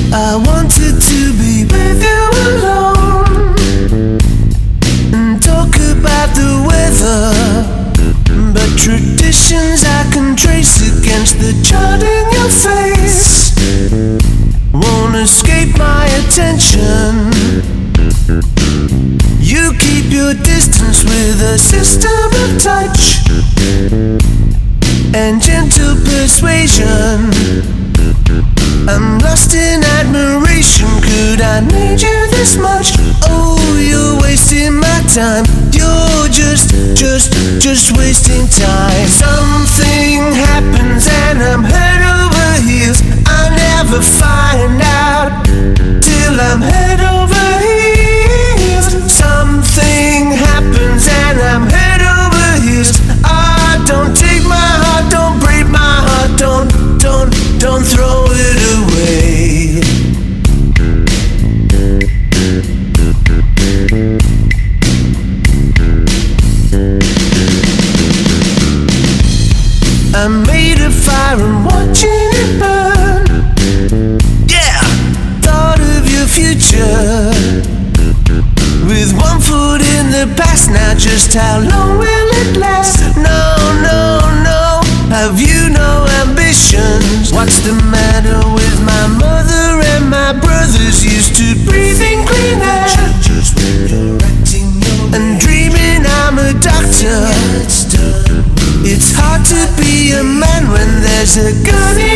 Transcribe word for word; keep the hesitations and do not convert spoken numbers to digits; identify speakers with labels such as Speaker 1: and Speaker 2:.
Speaker 1: I wanted to be with you alone and talk about the weather, but traditions I can trace against the chart in your face won't escape my attention. You keep your distance with a system of touch and gentle persuasion. I'm lost in admiration. Could I need you this much? Oh, you're wasting my time. You're just, just, just wasting time. Something happens and I'm head over heels. I never find out till I'm head over heels. Something happens and I'm head over heels. Ah, don't take my heart, don't break my heart, don't, don't, don't throw it away. I made a fire and watching it burn. Yeah, thought of your future with one foot in the past. Now just how long will it last? No, no, no, have you no ambitions? What's the matter with my mother and my brothers? Used to breathing clean air and dreaming I'm a doctor. It's hard to be a man when there's a gun in